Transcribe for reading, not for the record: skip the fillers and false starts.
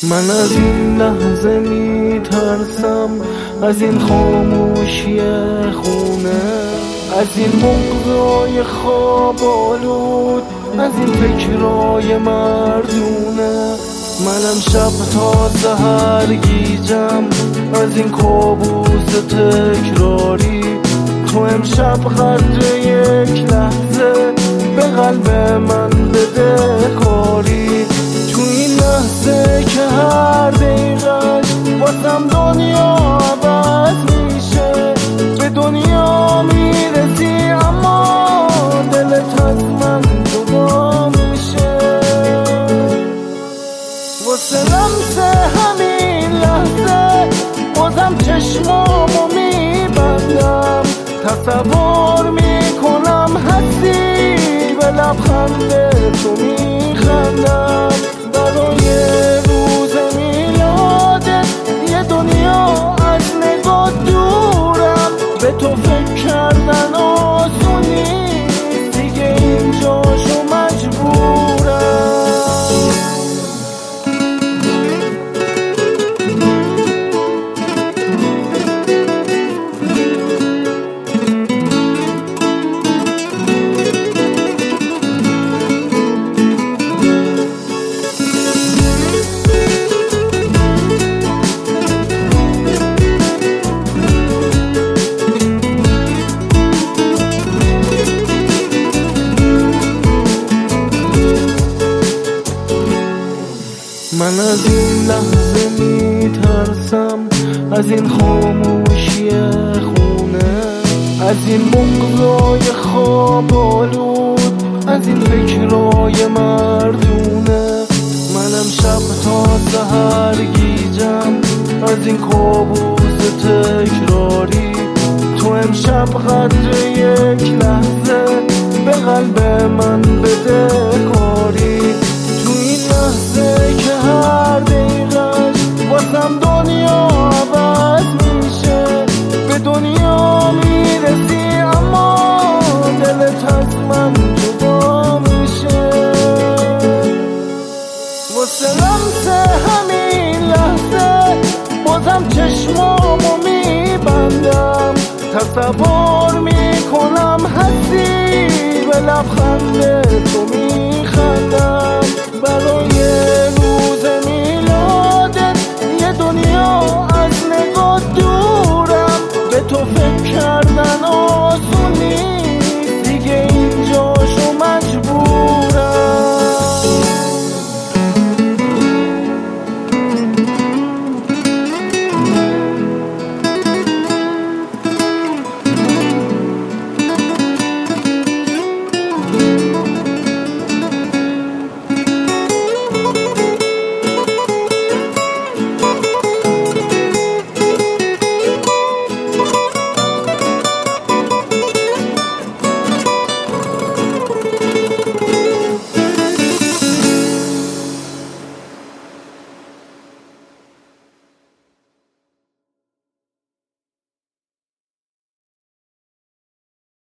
من از این لحظه میترسم، از این خاموشی خونه، از این بغضای خواب آلود، از این فکرای مردونه. من امشب تا سحر گیجم از این کابوس تکراری. تو امشب قدر یک لحظه به قلب من بده کاری. تو این لحظه که هر دقیقش واسم دنیا عوض میشه، به دنیا میرسی اما دلت از من جدا میشه. واسه لمس همین لحظه بازم چشمامو میبندم، تصور میکنم هستی، به لبخند تو میخندم. برای روز میلادت یه دنیا از نگاه دورم، به تو فکر کردن آسون نیست، دیگه اینجاشو مجبورم. من از این لحظه میترسم، از این خاموشی خونه، از این بغضای خواب آلود، از این فکرای مردونه. من امشب تا سحر گیجم از این کابوس تکراری. تو امشب قدر یک لحظه به قلب من بده کاری. تو این لحظه که هر دقیقش واسم دنیا عوض میشه، به دنیا میرسی اما دلت از من جدا میشه. واسه لمس همین لحظه بازم چشمامو میبندم، تصور میکنم هستی، به لبخند تو